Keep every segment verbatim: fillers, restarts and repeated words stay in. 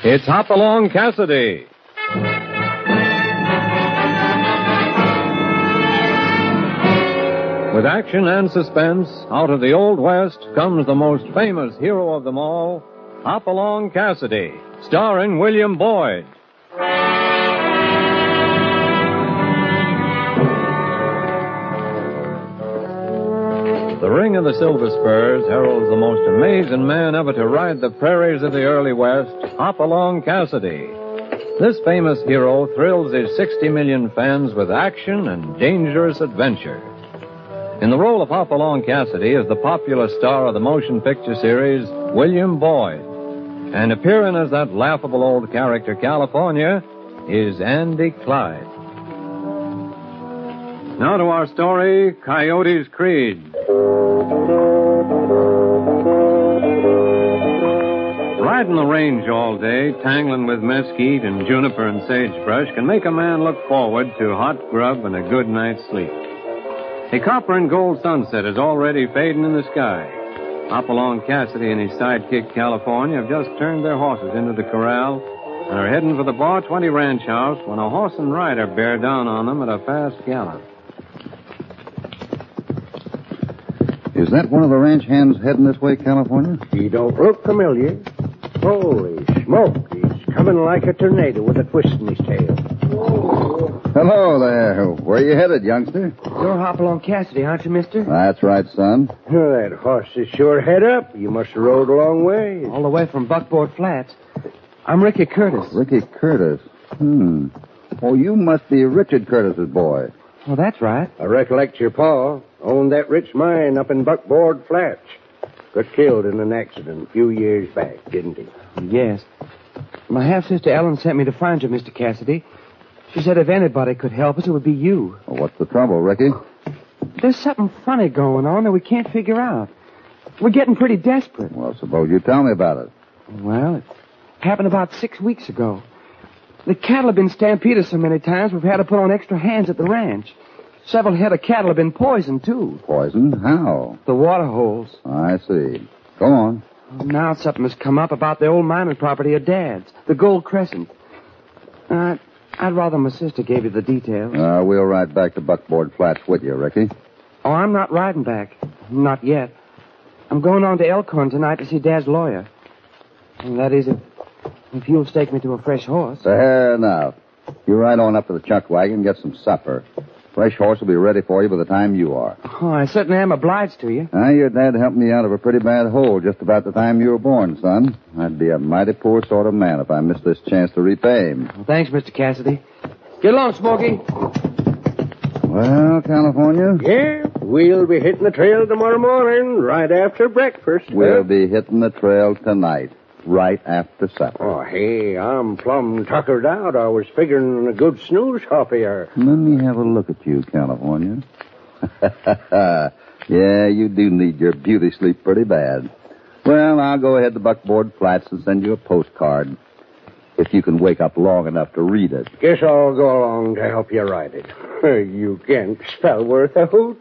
It's Hopalong Cassidy. With action and suspense, out of the Old West comes the most famous hero of them all, Hopalong Cassidy, starring William Boyd. The ring of the Silver Spurs heralds the most amazing man ever to ride the prairies of the early West, Hopalong Cassidy. This famous hero thrills his sixty million fans with action and dangerous adventure. In the role of Hopalong Cassidy is the popular star of the motion picture series, William Boyd. And appearing as that laughable old character, California, is Andy Clyde. Now to our story, Coyote's Creed. Riding the range all day, tangling with mesquite and juniper and sagebrush can make a man look forward to hot grub and a good night's sleep. A copper and gold sunset is already fading in the sky. Hopalong Cassidy and his sidekick, California, have just turned their horses into the corral and are heading for the Bar twenty ranch house when a horse and rider bear down on them at a fast gallop. Is that one of the ranch hands heading this way, California? He don't look familiar. Holy smoke, he's coming like a tornado with a twist in his tail. Hello there. Where you headed, youngster? You're Hopalong Cassidy, aren't you, mister? That's right, son. That horse is sure head up. You must have rode a long way. All the way from Buckboard Flats. I'm Ricky Curtis. Ricky Curtis. Hmm. Oh, you must be Richard Curtis's boy. Well, that's right. I recollect your pa owned that rich mine up in Buckboard Flats. Got killed in an accident a few years back, didn't he? Yes. My half-sister Ellen sent me to find you, Mister Cassidy. She said if anybody could help us, it would be you. Well, what's the trouble, Ricky? There's something funny going on that we can't figure out. We're getting pretty desperate. Well, suppose you tell me about it. Well, it happened about six weeks ago. The cattle have been stampeded so many times we've had to put on extra hands at the ranch. Several head of cattle have been poisoned, too. Poisoned? How? The water holes. I see. Go on. Now something has come up about the old mining property of Dad's, the Gold Crescent. Uh, I'd rather my sister gave you the details. Uh, we'll ride back to Buckboard Flats with you, Ricky. Oh, I'm not riding back. Not yet. I'm going on to Elkhorn tonight to see Dad's lawyer. And that is, if, if you'll stake me to a fresh horse. Fair enough. You ride on up to the chuck wagon and get some supper. Fresh horse will be ready for you by the time you are. Oh, I certainly am obliged to you. Now, your dad helped me out of a pretty bad hole just about the time you were born, son. I'd be a mighty poor sort of man if I missed this chance to repay him. Well, thanks, Mister Cassidy. Get along, Smokey. Well, California? Yeah, we'll be hitting the trail tomorrow morning, right after breakfast. We'll huh? be hitting the trail tonight, right after supper. Oh, hey, I'm plumb tuckered out. I was figuring on a good snooze hop here. Let me have a look at you, California. Yeah, you do need your beauty sleep pretty bad. Well, I'll go ahead to Buckboard Flats and send you a postcard. If you can wake up long enough to read it. Guess I'll go along to help you write it. You can't spell worth a hoot.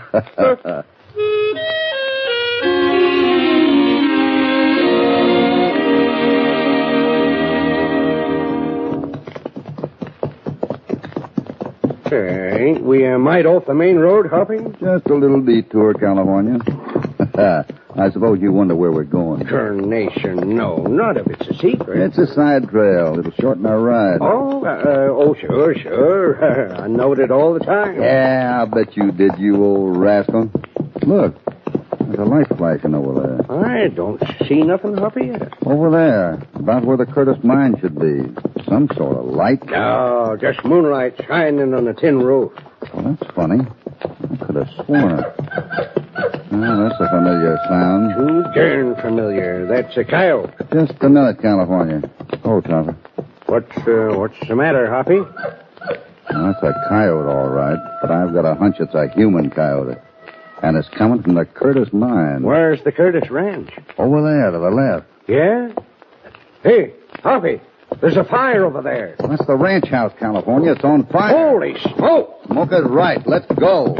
Uh, ain't we a mite off the main road, Hoppy? Just a little detour, California. I suppose you wonder where we're going. Carnation, no. None of it's a secret. It's a side trail. It'll shorten our ride. Oh, uh, oh, sure, sure. I knowed it all the time. Yeah, I'll bet you did, you old rascal. Look, there's a light flashing over there. I don't see nothing, Hoppy. Over there, about where the Curtis mine should be. Some sort of light. No, just moonlight shining on the tin roof. Well, that's funny. I could have sworn it. Oh, that's a familiar sound. Too darn familiar. That's a coyote. Just a minute, California. Oh, Topper. What's, uh, what's the matter, Hoppy? Well, that's a coyote, all right. But I've got a hunch it's a human coyote. And it's coming from the Curtis mine. Where's the Curtis ranch? Over there, to the left. Yeah? Hey, Hoppy, there's a fire over there. That's the ranch house, California. It's on fire. Holy smoke! Smoke is right. Let's go.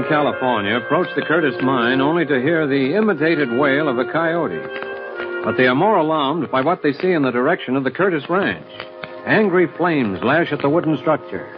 California approach the Curtis mine only to hear the imitated wail of a coyote. But they are more alarmed by what they see in the direction of the Curtis ranch. Angry flames lash at the wooden structure.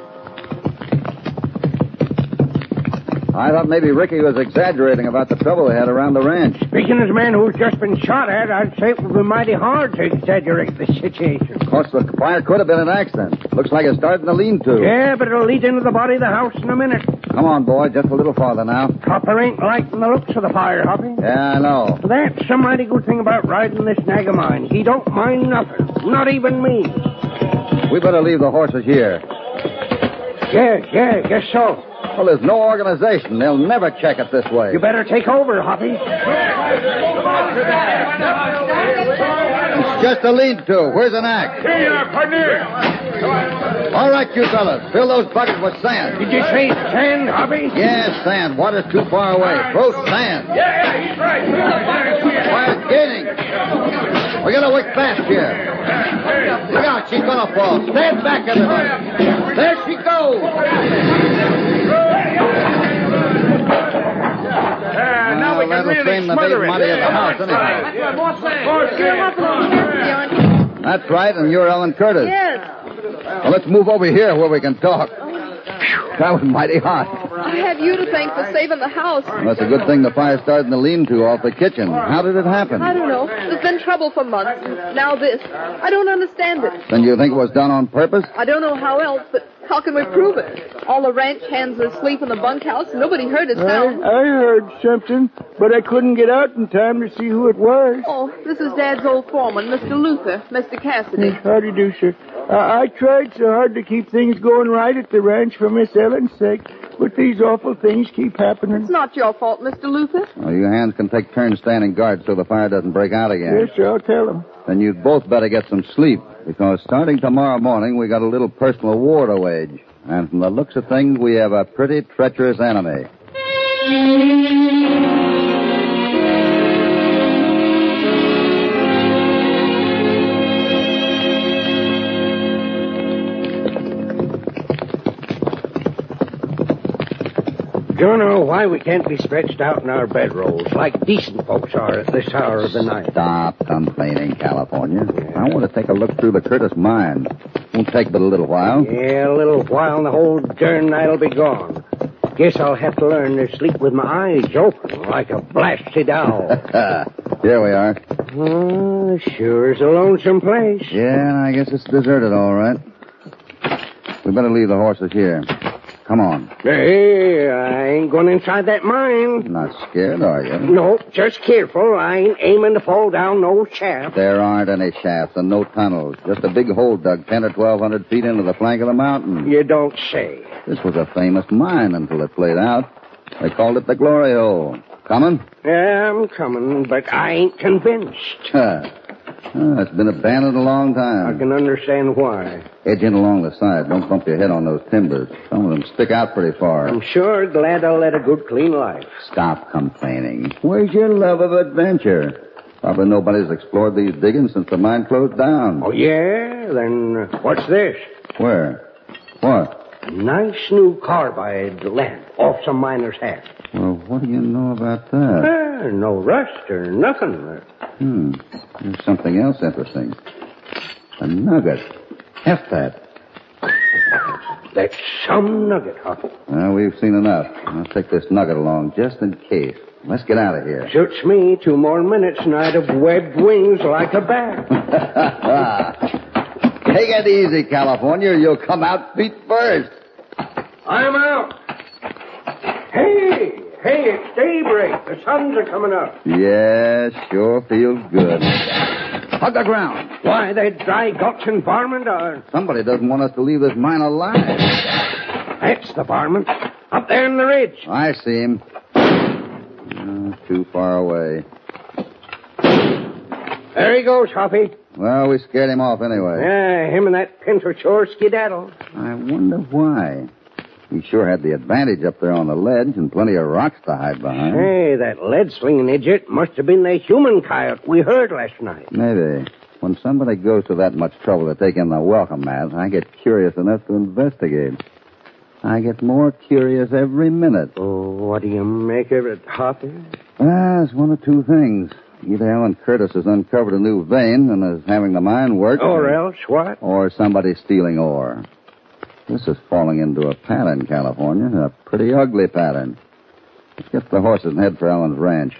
I thought maybe Ricky was exaggerating about the trouble they had around the ranch. Speaking as a man who's just been shot at, I'd say it would be mighty hard to exaggerate the situation. Of course, the fire could have been an accident. Looks like it started in the lean-to. Yeah, but it'll lead into the body of the house in a minute. Come on, boy, just a little farther now. Copper ain't lighting the looks of the fire, Hoppy. Yeah, I know. That's a mighty good thing about riding this nag of mine. He don't mind nothing, not even me. We better leave the horses here. Yeah, yeah, guess so. Well, there's no organization. They'll never check it this way. You better take over, Hoppy. It's just a lean-to. Where's an axe? Here you are, partner. All right, you fellas. Fill those buckets with sand. Did you say sand, Hoppy? Yes, sand. Water's too far away. Throw sand. Yeah, yeah, he's right. Fire's gaining. We gotta work fast here. Look out, she's gonna fall. Stand back, everybody. There she goes. Uh, now we can really smother it. Money at the house, anyhow. That's right, and you're Ellen Curtis. Yes. Well, let's move over here where we can talk. That was mighty hot. I have you to thank for saving the house. Well, that's a good thing the fire started in the lean-to off the kitchen. How did it happen? I don't know. There's been trouble for months. Now this. I don't understand it. Then you think it was done on purpose? I don't know how else, but how can we prove it? All the ranch hands are asleep in the bunkhouse. Nobody heard a sound. I, I heard something, but I couldn't get out in time to see who it was. Oh, this is Dad's old foreman, Mister Luther, Mister Cassidy. How do you do, sir? Uh, I tried so hard to keep things going right at the ranch for Miss Ellen's sake, but these awful things keep happening. It's not your fault, Mister Luther. Well, you hands can take turns standing guard so the fire doesn't break out again. Yes, sir, I'll tell them. Then you'd both better get some sleep, because starting tomorrow morning, we got a little personal war to wage. And from the looks of things, we have a pretty treacherous enemy. Don't know why we can't be stretched out in our bedrolls like decent folks are at this hour of the night. Stop complaining, California. I want to take a look through the Curtis mine. Won't take but a little while. Yeah, a little while and the whole darn night'll be gone. Guess I'll have to learn to sleep with my eyes open like a blasted owl. Here we are. Oh, sure is a lonesome place. Yeah, I guess it's deserted, all right. We better leave the horses here. Come on. Hey, I ain't going inside that mine. Not scared, are you? No, just careful. I ain't aiming to fall down no shaft. There aren't any shafts and no tunnels. Just a big hole dug ten or twelve hundred feet into the flank of the mountain. You don't say. This was a famous mine until it played out. They called it the Glory Hole. Coming? Yeah, I'm coming, but I ain't convinced. Oh, it's been abandoned a long time. I can understand why. Edge in along the side. Don't bump your head on those timbers. Some of them stick out pretty far. I'm sure glad I led a good, clean life. Stop complaining. Where's your love of adventure? Probably nobody's explored these diggings since the mine closed down. Oh, yeah? Then uh, what's this? Where? What? Nice new carbide lamp off some miner's hat. Well, what do you know about that? Uh, no rust or nothing. Hmm. There's something else interesting. A nugget. Heft that. That's some nugget, huh? Well, we've seen enough. I'll take this nugget along just in case. Let's get out of here. Suits me. Two more minutes and I'd have webbed wings like a bat. Take it easy, California. You'll come out feet first. I'm out. Hey, hey, it's daybreak. The suns are coming up. Yeah, sure feels good. Hug the ground. Why, that dry gulch and varmint are... Somebody doesn't want us to leave this mine alive. That's the varmint. Up there in the ridge. I see him. Oh, too far away. There he goes, Hoppy. Well, we scared him off anyway. Yeah, him and that pinto sure skedaddle. I wonder why. He sure had the advantage up there on the ledge and plenty of rocks to hide behind. Hey, that lead-slinging idiot must have been the human coyote we heard last night. Maybe. When somebody goes to that much trouble to take in the welcome mat, I get curious enough to investigate. I get more curious every minute. Oh, what do you make of it, Hoppy? Well, it's one of two things. Either Alan Curtis has uncovered a new vein and is having the mine worked. Or else what? Or somebody's stealing ore. This is falling into a pattern, California. A pretty ugly pattern. Let's get the horses and head for Alan's ranch.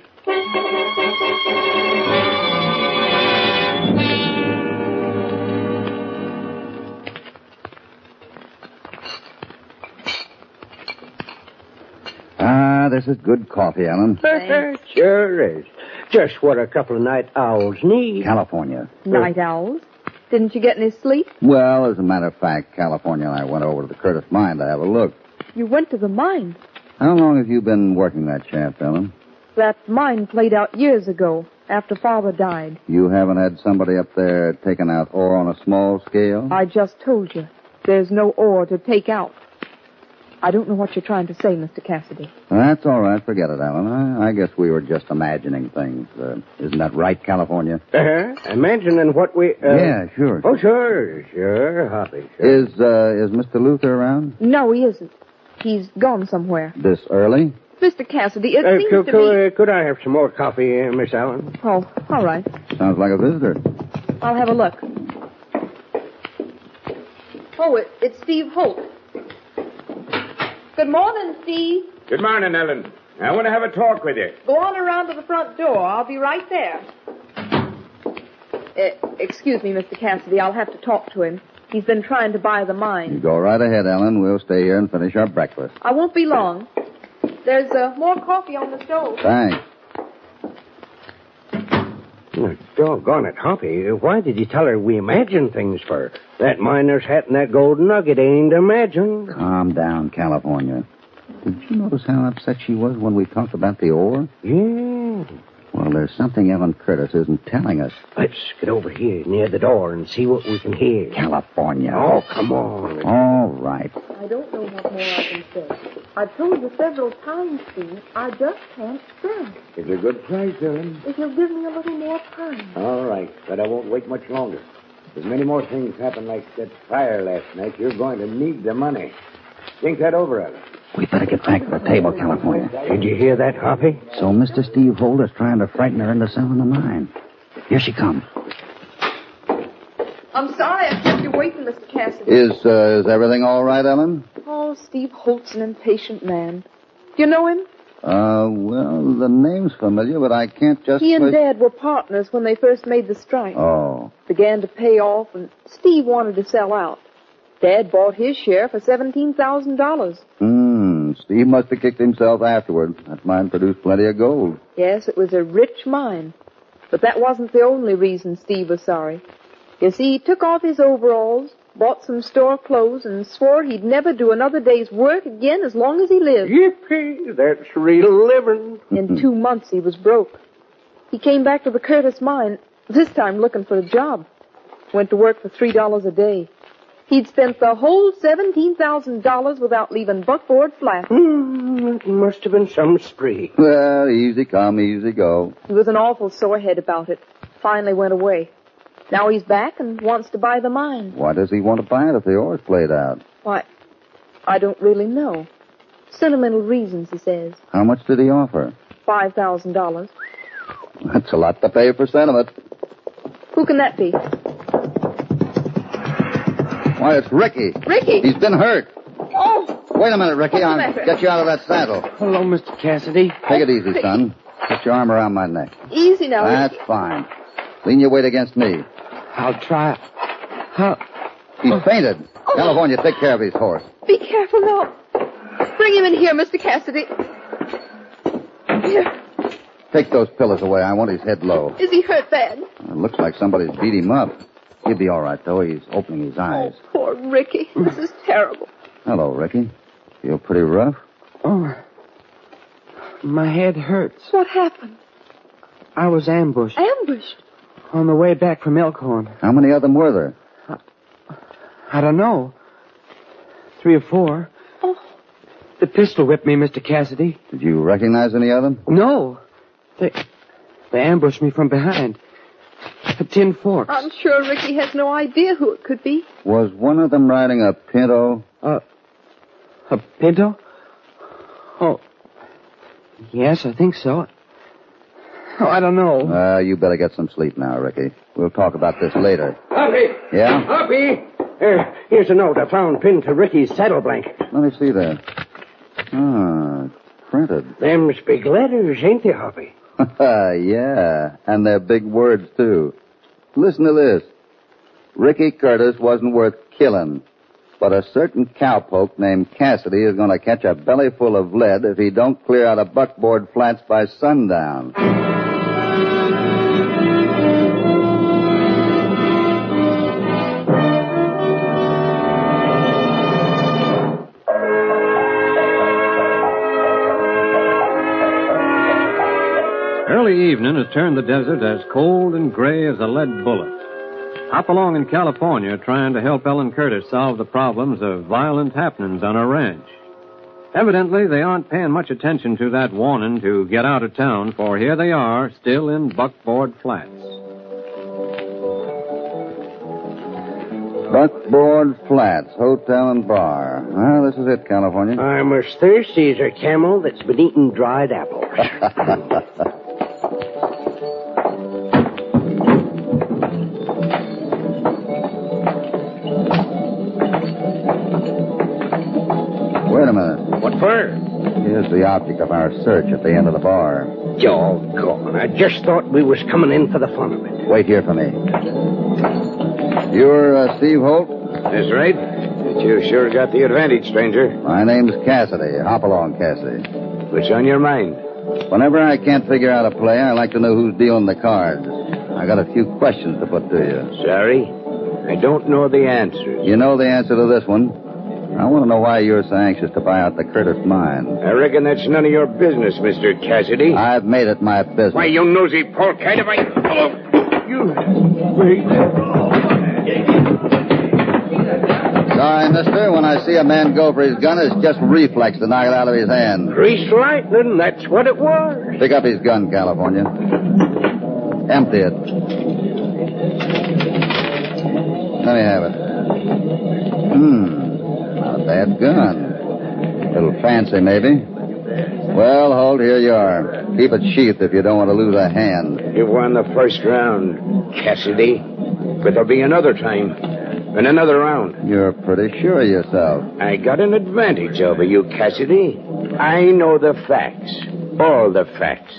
Ah, this is good coffee, Alan. Sure is. Just what a couple of night owls need. California. Night owls? Didn't you get any sleep? Well, as a matter of fact, California and I went over to the Curtis mine to have a look. You went to the mine. How long have you been working that shaft, Ellen? That mine played out years ago, after Father died. You haven't had somebody up there taking out ore on a small scale? I just told you. There's no ore to take out. I don't know what you're trying to say, Mister Cassidy. That's all right. Forget it, Alan. I, I guess we were just imagining things. Uh, isn't that right, California? Uh-huh. Imagining what we... Uh... Yeah, sure. Oh, sure, sure, Hoppy. Sure. Is, uh, is Mister Luther around? No, he isn't. He's gone somewhere. This early? Mister Cassidy, it Uh, seems could, to could, me... uh, could I have some more coffee, uh, Miss Allen? Oh, all right. Sounds like a visitor. I'll have a look. Oh, it, it's Steve Holt. Good morning, Steve. Good morning, Ellen. I want to have a talk with you. Go on around to the front door. I'll be right there. Uh, excuse me, Mister Cassidy. I'll have to talk to him. He's been trying to buy the mine. You go right ahead, Ellen. We'll stay here and finish our breakfast. I won't be long. There's uh, more coffee on the stove. Thanks. Oh, doggone it, Hoppy. Why did you tell her we imagined things for? That miner's hat and that gold nugget ain't imagined. Calm down, California. Did you notice how upset she was when we talked about the ore? Yeah. Well, there's something Ellen Curtis isn't telling us. Let's get over here near the door and see what we can hear. California. Oh, come on. All right. I don't know what more I can say. I've told you several times, Steve, I just can't stand it. It's a good price, Ellen. If you'll give me a little more time. All right, but I won't wait much longer. If many more things happen like that fire last night, you're going to need the money. Think that over, Ellen. We better get back to the table, California. Did you hear that, Hoppy? So Mister Steve Holt is trying to frighten her into selling the mine. Here she comes. I'm sorry I kept you waiting, Mister Cassidy. Is, uh, is everything all right, Ellen? Oh, Steve Holt's an impatient man. Do you know him? Uh, well, the name's familiar, but I can't just... He and place- Dad were partners when they first made the strike. Oh. Began to pay off, and Steve wanted to sell out. Dad bought his share for seventeen thousand dollars. Hmm. Steve must have kicked himself afterward. That mine produced plenty of gold. Yes, it was a rich mine. But that wasn't the only reason Steve was sorry. You see, he took off his overalls, bought some store clothes, and swore he'd never do another day's work again as long as he lived. Yippee, that's real living. In two months, he was broke. He came back to the Curtis mine, this time looking for a job. Went to work for three dollars a day. He'd spent the whole seventeen thousand dollars without leaving buckboard flat. Hmm, it must have been some spree. Well, easy come, easy go. He was an awful sorehead about it. Finally went away. Now he's back and wants to buy the mine. Why does he want to buy it if the ore's played out? Why, I don't really know. Sentimental reasons, he says. How much did he offer? Five thousand dollars. That's a lot to pay for sentiment. Who can that be? Why, it's Ricky. Ricky! He's been hurt. Oh! Wait a minute, Ricky. What's the I'll matter? get you out of that saddle. Hello, Mister Cassidy. Take it easy, son. Put your arm around my neck. Easy now, That's Ricky. fine. Lean your weight against me. I'll try. How? He's fainted. California, take care of his horse. Be careful now. Bring him in here, Mister Cassidy. Here. Take those pillows away. I want his head low. Is he hurt bad? It looks like somebody's beat him up. He'll be all right, though. He's opening his eyes. Oh, poor Ricky. This is terrible. Hello, Ricky. Feel pretty rough? Oh, my head hurts. What happened? I was ambushed Ambushed. on the way back from Elkhorn. How many of them were there? I don't know. Three or four. Oh, The pistol whipped me, Mister Cassidy. Did you recognize any of them? No. They, they ambushed me from behind. At Tin Forks. I'm sure Ricky has no idea who it could be. Was one of them riding a Pinto? Uh, A pinto? Oh, yes, I think so. Oh, I don't know. Uh, you better get some sleep now, Ricky. We'll talk about this later. Hoppy! Yeah? Hoppy! Here, here's a note I found pinned to Ricky's saddle blanket. Let me see that. Ah, printed. Them's big letters, ain't they, Hoppy? Yeah, and they're big words, too. Listen to this. Ricky Curtis wasn't worth killing, but a certain cowpoke named Cassidy is going to catch a belly full of lead if he don't clear out of Buckboard Flats by sundown. Early evening has turned the desert as cold and gray as a lead bullet. Hopalong in California trying to help Ellen Curtis solve the problems of violent happenings on her ranch. Evidently, they aren't paying much attention to that warning to get out of town, for here they are, still in Buckboard Flats. Buckboard Flats, hotel and bar. Well, this is it, California. I'm as thirsty as a camel that's been eating dried apples. Wait a minute. What for? Here's the object of our search at the end of the bar. Doggone. I just thought we was coming in for the fun of it. Wait here for me. You're uh, Steve Holt? That's right. But you sure got the advantage, stranger. My name's Cassidy, Hopalong Cassidy. What's on your mind? Whenever I can't figure out a play, I like to know who's dealing the cards. I got a few questions to put to you. Sorry? I don't know the answers. You know the answer to this one. I want to know why you're so anxious to buy out the Curtis mine. I reckon that's none of your business, Mister Cassidy. I've made it my business. Why, you nosy pork kind of a... Oh, you... Wait. Sorry, mister. When I see a man go for his gun, it's just reflex to knock it out of his hand. Grease lightning, that's what it was. Pick up his gun, California. Empty it. Let me have it. Hmm. Not a bad gun. A little fancy, maybe. Well, hold, here you are. Keep it sheathed if you don't want to lose a hand. You won the first round, Cassidy. But there'll be another time. And another round. You're pretty sure of yourself. I got an advantage over you, Cassidy. I know the facts. All the facts.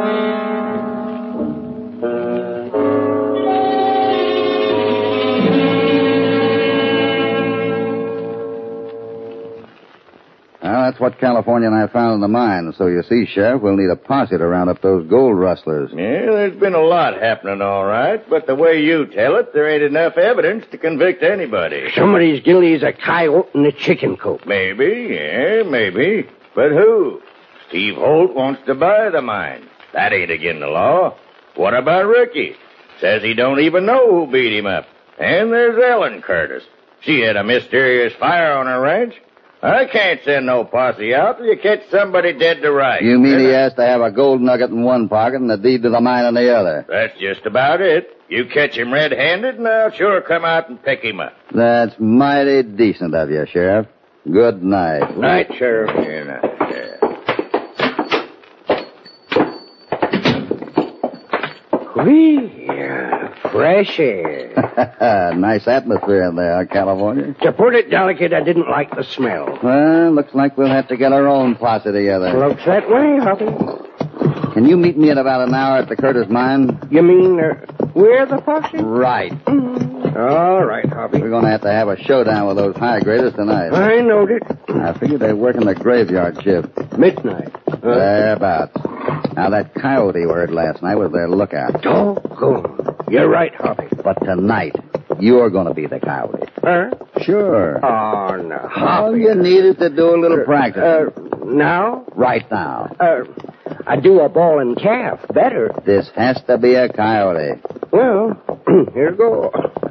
Well, that's what California and I found in the mine. So you see, Sheriff, we'll need a posse to round up those gold rustlers. Yeah, there's been a lot happening, all right. But the way you tell it, there ain't enough evidence to convict anybody. Somebody's guilty as a coyote in a chicken coop. Maybe, yeah, maybe. But who? Steve Holt wants to buy the mine. That ain't against the law. What about Ricky? Says he don't even know who beat him up. And there's Ellen Curtis. She had a mysterious fire on her ranch. I can't send no posse out till you catch somebody dead to rights. You mean he has to have a gold nugget in one pocket and the deed to the mine in the other? That's just about it. You catch him red-handed, and I'll sure come out and pick him up. That's mighty decent of you, Sheriff. Good night. Night, Sheriff. Here now. Whee, yeah, fresh air. Nice atmosphere in there, California. To put it delicate, I didn't like the smell. Well, looks like we'll have to get our own posse together. Looks that way, Hoppy. Can you meet me in about an hour at the Curtis mine? You mean, uh, we're the posse? Right. Mm. All right, Hoppy. We're going to have to have a showdown with those high graders tonight. I knowed it. I figured they're working the graveyard shift. Midnight. Uh, Thereabouts. Now, that coyote we heard last night was their lookout. Doggone. You're right, Hoppy. But tonight, you're going to be the coyote. Huh? Sure. Oh, no. All Hoppy. you need is to do a little practice. Uh, now? Right now. Uh, I do a ball and calf better. This has to be a coyote. Well, here goes.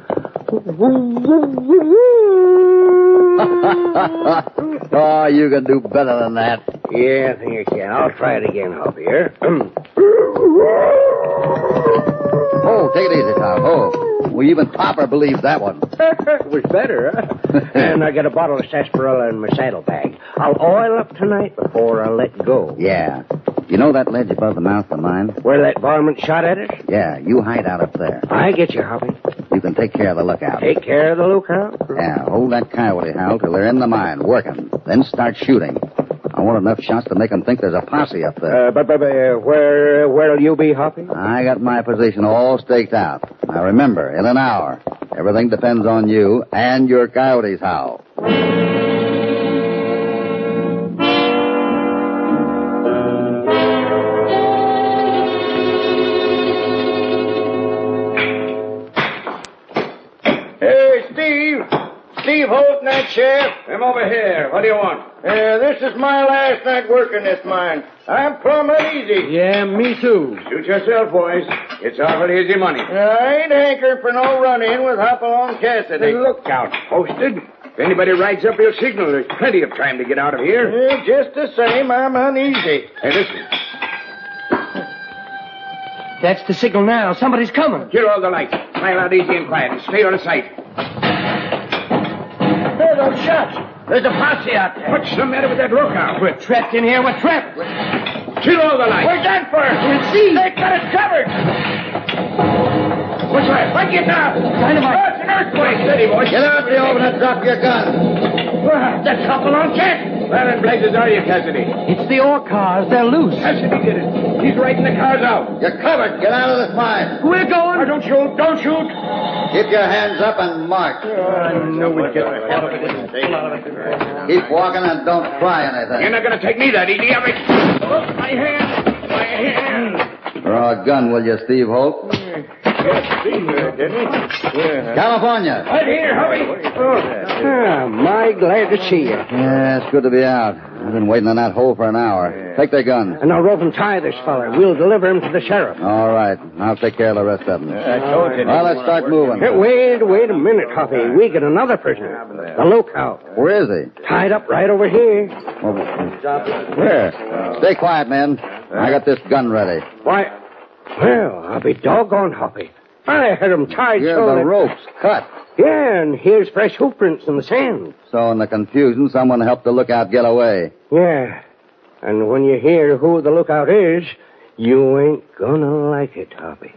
Oh, you can do better than that. Yeah, I think I can. I'll try it again, Hoppy. Here. Oh, take it easy, Tom. Oh, Well, even Topper believes that one. It was better, huh? And I got a bottle of sarsaparilla in my saddlebag. I'll oil up tonight before I let go. Yeah. You know that ledge above the mouth of the mine? Where that varmint shot at us? Yeah, you hide out up there. I get you, Hoppy. You can take care of the lookout. Take care of the lookout? Yeah, hold that coyote howl till they're in the mine, working. Then start shooting. I want enough shots to make them think there's a posse up there. Uh, but, but, but uh, where, where'll you be, Hoppy? I got my position all staked out. Now remember, in an hour, everything depends on you and your coyote's howl. Hey, Steve. Steve Holt, night sheriff. I'm over here. What do you want? Uh, this is my last night working this mine. I'm plumb uneasy. Yeah, me too. Shoot yourself, boys. It's awful easy money. Uh, I ain't hankering for no run-in with Hopalong Cassidy. The lookout posted. If anybody rides up, he'll signal. There's plenty of time to get out of here. Uh, just the same, I'm uneasy. Hey, listen. That's the signal now. Somebody's coming. Kill all the lights. Smile out easy and quiet and stay out of sight. Hey, those shots. There's a posse out there. What's the matter with that lookout? We're trapped in here. We're trapped. Kill all the lights. Where's that for? We'll see. They got it covered. What's that? What you got? Dynamite. Oh, it's an earthquake. Steady, boys. Get out the oven and drop your gun. Well, that's Hopalong Cassidy. Where in blazes are you, Cassidy? It's the ore cars. They're loose. Cassidy did it. He's riding the cars out. You're covered. Get out of this mine. We're going. Oh, don't shoot. Don't shoot. Keep your hands up and march. No, we get Keep walking and don't try anything. You're not going to take me that easy, are you? Oh, my hand. My hand. Draw a gun, will you, Steve Holt? Yes, Steve didn't he? Yeah. California. Right here, hurry. Ah, my glad to see you. Yeah, it's good to be out. I've been waiting in that hole for an hour. Take their guns. And now rope and tie this feller. We'll deliver him to the sheriff. All right. I'll take care of the rest of them. I told you. Well, let's start moving. Hey, wait, wait a minute, Hoppy. We got another prisoner. The lookout. Where is he? Tied up right over here. Where? Stay quiet, men. I got this gun ready. Why, well, I'll be doggone, Hoppy. I had him tied Here so are the that... ropes cut. Yeah, and here's fresh hoof prints in the sand. So in the confusion, someone helped the lookout get away. Yeah. And when you hear who the lookout is, you ain't gonna like it, Hoppy.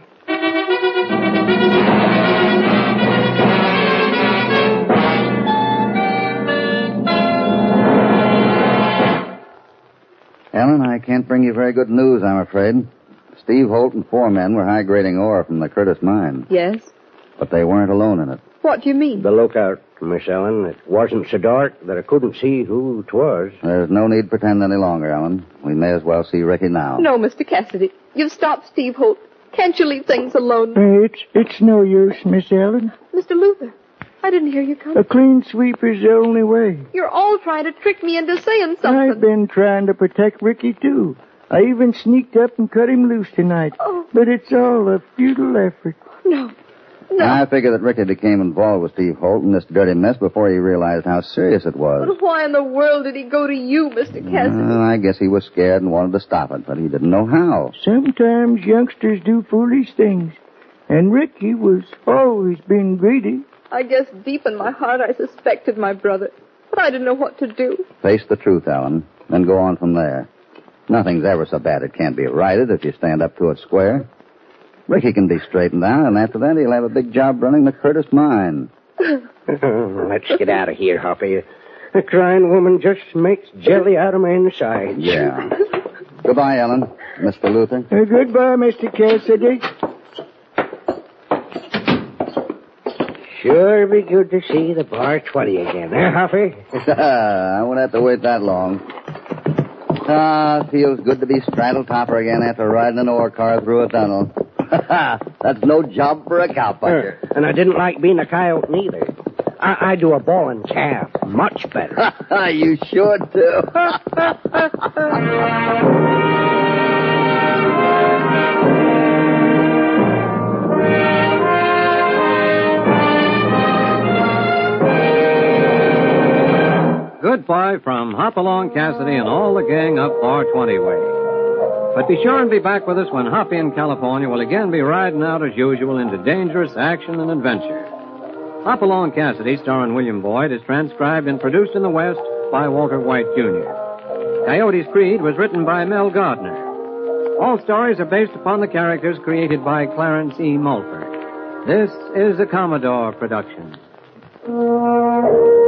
Ellen, I can't bring you very good news, I'm afraid. Steve Holt and four men were high-grading ore from the Curtis mine. Yes? But they weren't alone in it. What do you mean? The lookout, Miss Ellen. It wasn't so dark that I couldn't see who 'twas. There's no need to pretend any longer, Ellen. We may as well see Ricky now. No, Mister Cassidy. You've stopped Steve Holt. Can't you leave things alone? Uh, it's, it's no use, Miss Ellen. Mister Luther, I didn't hear you come. A clean sweep is the only way. You're all trying to trick me into saying something. I've been trying to protect Ricky, too. I even sneaked up and cut him loose tonight. Oh. But it's all a futile effort. No. No. I figure that Ricky became involved with Steve Holt in this dirty mess before he realized how serious it was. But why in the world did he go to you, Mister Cassidy? Well, I guess he was scared and wanted to stop it, but he didn't know how. Sometimes youngsters do foolish things. And Ricky was always been greedy. I guess deep in my heart I suspected my brother. But I didn't know what to do. Face the truth, Ellen, then go on from there. Nothing's ever so bad it can't be righted if you stand up to it square. Ricky can be straightened out, and after that he'll have a big job running the Curtis mine. Let's get out of here, Hoppy. A crying woman just makes jelly out of my inside. Yeah. Goodbye, Ellen. Mister Luther. Uh, goodbye, Mister Cassidy. Sure be good to see the bar twenty again, eh, Hoppy? I won't have to wait that long. Ah, it feels good to be straddle topper again after riding an ore car through a tunnel. That's no job for a cowpuncher. Uh, and I didn't like being a coyote neither. I, I do a bull and calf much better. You sure do. Goodbye from Hopalong Cassidy and all the gang up R twenty way. But be sure and be back with us when Hoppy in California will again be riding out as usual into dangerous action and adventure. Hop Along Cassidy, starring William Boyd, is transcribed and produced in the West by Walter White, Junior Coyote's Creed was written by Mel Gardner. All stories are based upon the characters created by Clarence E. Mulford. This is a Commodore production.